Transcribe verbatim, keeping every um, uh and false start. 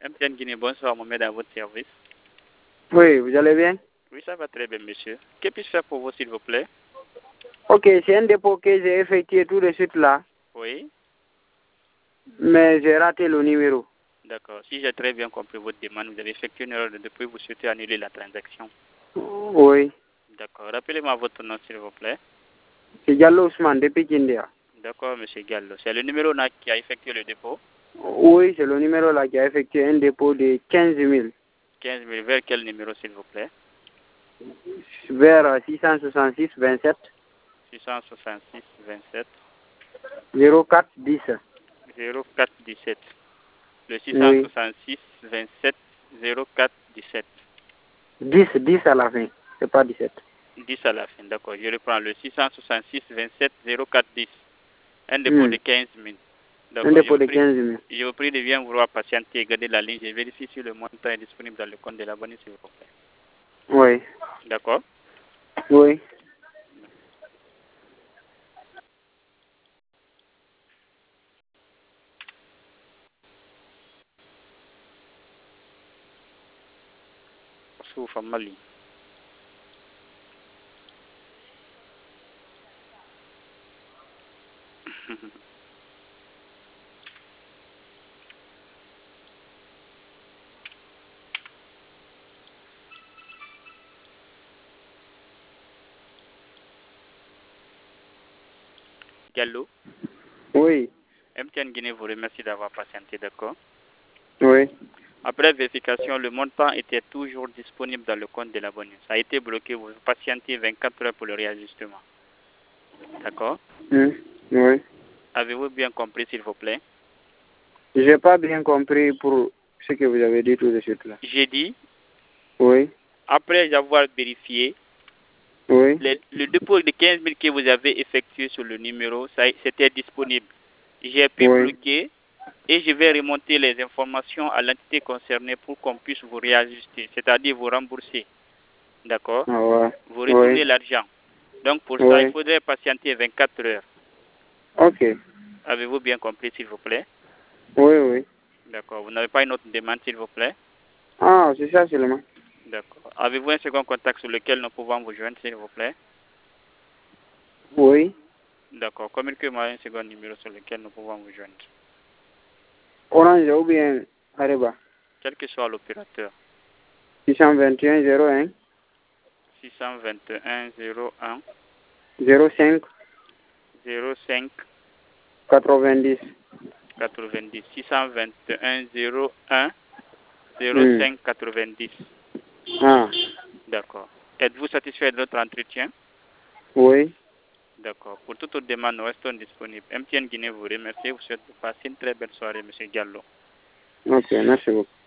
M T N Guinée, bonsoir, Mohamed à votre service. Oui, vous allez bien? Oui, ça va très bien, monsieur. Que puis-je faire pour vous, s'il vous plaît? Ok, c'est un dépôt que j'ai effectué tout de suite là, Oui, mais j'ai raté le numéro. d'accord. Si j'ai très bien compris votre demande, vous avez effectué une erreur de dépôt, vous souhaitez annuler la transaction. Oui, D'accord. Rappelez-moi votre nom, s'il vous plaît. c'est Diallo Ousmane depuis Kindia. D'accord, monsieur Gallo. C'est le numéro là qui a effectué le dépôt? Oui, c'est le numéro là qui a effectué un dépôt de quinze mille quinze mille. Vers quel numéro, s'il vous plaît? vers six cent soixante-six vingt-sept six cent soixante-six vingt-sept zéro quatre dix. zéro quatre dix-sept. Le six cent Oui, soixante-six vingt-sept zéro quatre dix-sept. dix, dix à la fin, c'est pas dix-sept. dix à la fin, d'accord. Je reprends le six cent soixante-six vingt-sept zéro quatre dix. Un dépôt Hmm. de quinze mille. Un D'accord, je dépôt vous de prie. quinze mille. Je vous prie de bien vouloir patienter et garder la ligne. Je vérifie si le montant est disponible dans le compte de l'abonné, s'il vous plaît. Oui, D'accord? oui. Sous Famali. Gallo, Oui, M T N Guinée vous remercie d'avoir patienté, d'accord? oui. Après vérification, le montant était toujours disponible dans le compte de l'abonné. Ça a été bloqué, vous patientez vingt-quatre heures pour le réajustement. D'accord? Hmm. Oui. Avez-vous bien compris, s'il vous plaît? J'ai pas bien compris pour ce que vous avez dit tout de suite là. J'ai dit, Oui, après avoir vérifié, oui, le, le dépôt de quinze mille que vous avez effectué sur le numéro, ça, c'était disponible. J'ai pu oui. bloquer et je vais remonter les informations à l'entité concernée pour qu'on puisse vous réajuster, c'est-à-dire vous rembourser. D'accord? Ah ouais. Vous Oui, retournez l'argent. Donc pour ça, il oui. faudrait patienter vingt-quatre heures. Ok. Avez-vous bien compris, s'il vous plaît? Oui, oui. D'accord. Vous n'avez pas une autre demande, s'il vous plaît? Ah, c'est ça seulement. D'accord. Avez-vous un second contact sur lequel nous pouvons vous joindre, s'il vous plaît? Oui. D'accord. Communiquez-moi un second numéro sur lequel nous pouvons vous joindre. Orange ou bien Areba. Quel que soit l'opérateur. six cent vingt et un zéro un six cent vingt et un zéro un zéro cinq zéro cinq quatre-vingt-dix. quatre-vingt-dix. six cent vingt et un zéro un zéro Hmm. cinq quatre-vingt-dix. Ah, D'accord. Êtes-vous satisfait de notre entretien? oui. D'accord. Pour toute autre demande, nous restons disponibles. M T N Guinée vous remercie. Vous souhaite de passer une très belle soirée, M. Gallo. Ok, merci beaucoup.